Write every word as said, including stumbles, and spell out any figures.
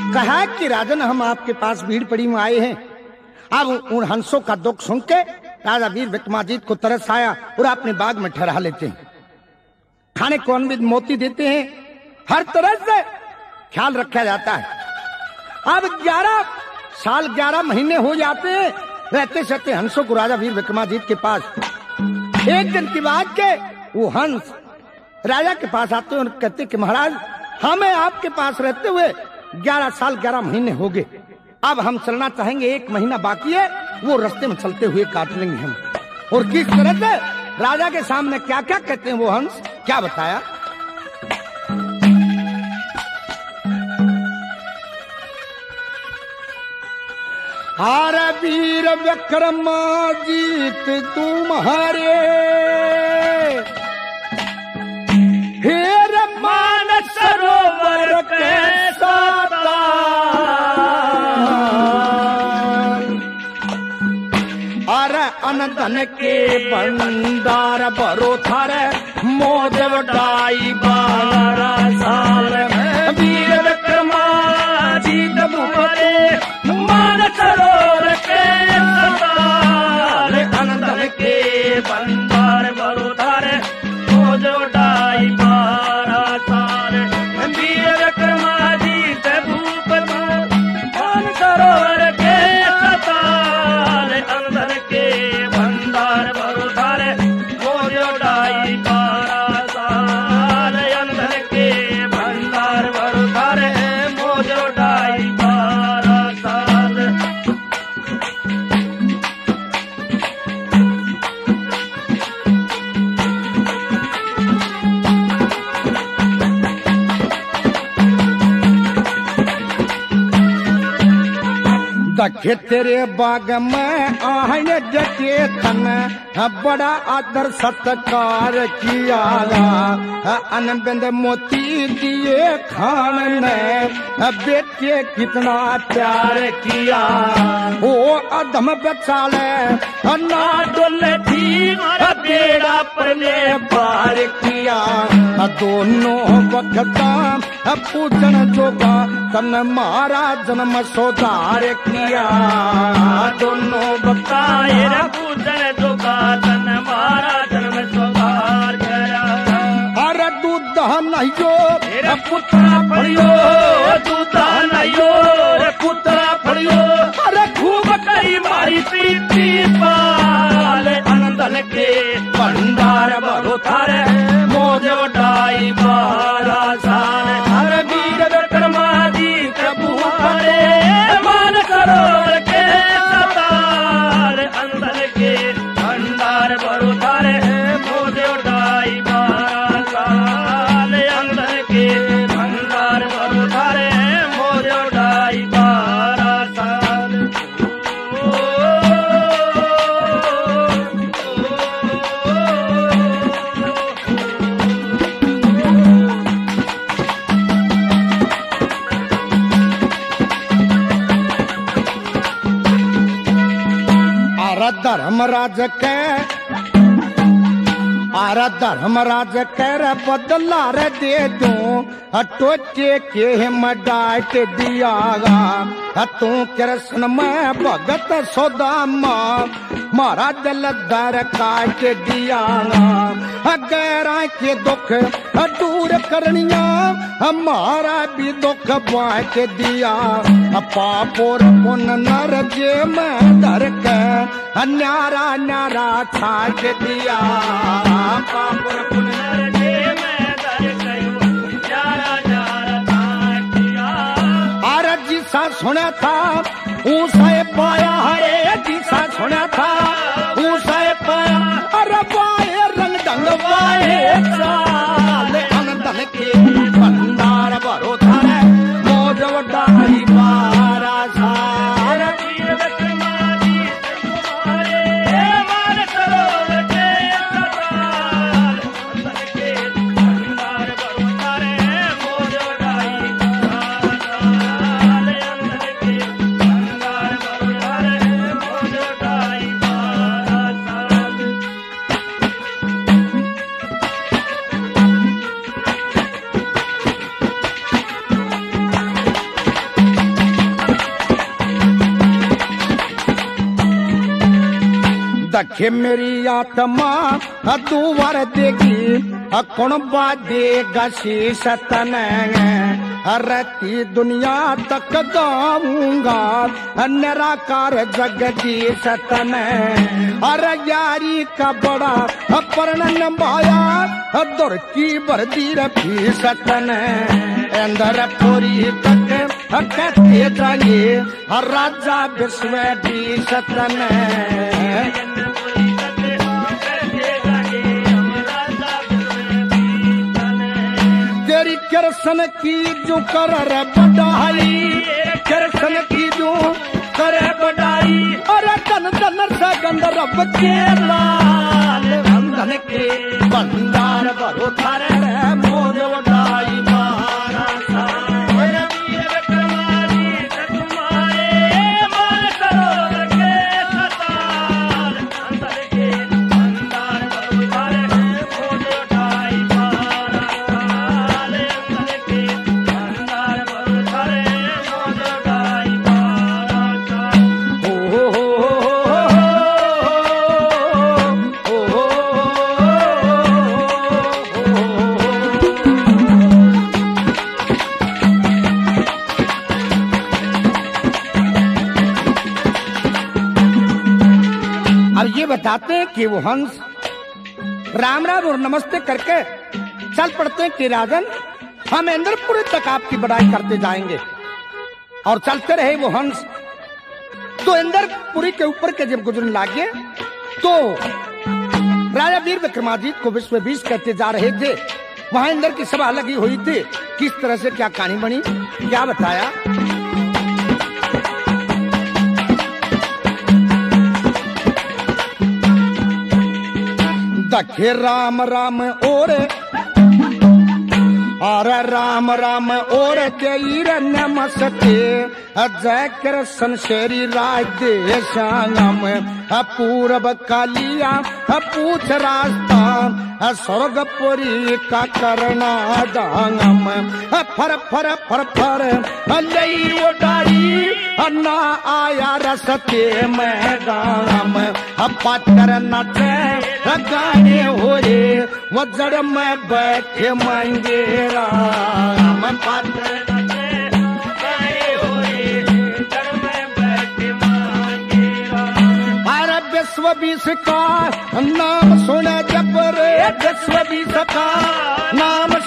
कहा कि राजन हम आपके पास भीड़ पड़ी में आए हैं। अब उन हंसों का दुख सुन के राजा वीर विक्रमादित्य को तरस आया और अपने बाग में ठहरा लेते हैं। खाने को अनविद मोती देते हैं, हर तरह से ख्याल रखा जाता है। अब ग्यारह साल ग्यारह महीने हो जाते हैं, रहते सहते हंसों को राजा वीर विक्रमादित्य के पास। एक दिन की बात के वो हंस राजा के पास आते हैं और कहते कि महाराज हमें आपके पास रहते हुए ग्यारह साल ग्यारह महीने हो गए, अब हम चलना चाहेंगे, एक महीना बाकी है, वो रास्ते में चलते हुए काट लेंगे हम। और किस तरह से राजा के सामने क्या क्या कहते हैं वो हंस, क्या बताया। अरे वीर विक्रमादित्य तुम्हारे हेर मान सरोवर कैसा अरे अनधन के भंडार भरो थारे मोज वडाई बारह साल वीर विक्रमादित्य तुम्हारे मान सरोवर कैसा अनधन के भंडार भरो थारे मोज वडाई बारह साल वीर विक्रमादित्य भूपति मान सरोवर कैसा अनधन के भंडार भरो थारे मोज वडाई बारह साल अनधन के भंडार भरो थारे मोज वडाई बारह साल। दखे तेरे बाग में आहने जटे तन बड़ा आदर सत्कार किया, अनबिंद मोती दिए खान ने बेटे कितना प्यार किया। ओ अधम बचाले ना डोले थी बेड़ा पले पार किया, दोनों वक्ता पूजन जोगा तन मारा जन्म सोधार किया, दोनों वक्ता पूजन जोगा तन मारा जन्म सोधार किया। अरे दूध नहियो पुत्रा फड़ियो दूध नहियो पुत्रा फड़ियो, अरे खूब करी मारी प्रीति पाल अनंदन के भंडार भरो थारे मोज वडाई बारह साल। हर वीर विक्रमादित्य भूपते मान सरोवर के सताल अनंदन के भंडार भरो थारे मोज वडाई बारह साल अनंदन के भंडार भरो थारे मोज वडाई बारह साल। धर्मराज के आरा धर्मराज कर बदला रे दे दो टोचे के मडाट दियागा तू कृष्ण में भगत सोदामा मारा दिल दर काट दियागा गैरा के दुख दूर करनिया हमारा भी दुख बांट दिया। पापोर पुन नर जे में धर के न्यारा न्यारा छाट दिया। पापोर पुन नर जे में धर के न्यारा न्यारा छाट दिया। अरे जिसा सुना था ऊसा पाया हरे जिसा सुना था ऊसा पाया अरे पाए रंग ढंग पाए साल अनंदन के भंडार भरो थारे मोज वडाई बारह साल। वीर विक्रमादित्य तुम्हारे मान सरोवर के सताल अनंदन के भंडार भरो थारे मोज वडाई बारह साल अनंदन के भंडार भरो थारे मोज वडाई बारह दखे मेरी आत्मा दुवर देगी कौन बादेगा शीश तन रहती दुनिया तक गाऊंगा निराकार जगदीश तन अरे यारी का बड़ा पर्ण माया दुर की बरदी फीस तन अंदर पूरी तक कहते जाइए राजा विश्व तन तेरी कृष्ण की जो कर बढ़ाई कृष्ण की जो कर बढ़ाई अरे धन धन से गंध रब के लाल बंधन के बंदार भरो थारे मोर उठाई बताते हैं कि वो हंस राम राम और नमस्ते करके चल पड़ते हैं कि राजन हम इंद्रपुरी तक आपकी बड़ाई करते जाएंगे। और चलते रहे वो हंस। तो इंद्रपुरी के ऊपर के जब गुजरने लगे तो राजा वीर विक्रमादित्य को विश्व बीस कहते जा रहे थे। वहां इंद्र की सभा लगी हुई थी। किस तरह से क्या कहानी बनी, क्या बताया। दखे राम राम और अरे राम राम और जय नमस्ते जय कृष्ण शेरी राज दे संगम पूरब कालिया पूछ रास्ता स्वर्गपुरी का करना दांगम फर फर फर फर लई उडारी ना आया रसते में गाम पाटर नचे गाने हो रे वजर में बैठे मांगे राम पाटर नचे गाने हो रे वजर में बैठे मांगे राम। अरे विश्व बीस का नाम सुने जब रे विश्व बीस का नाम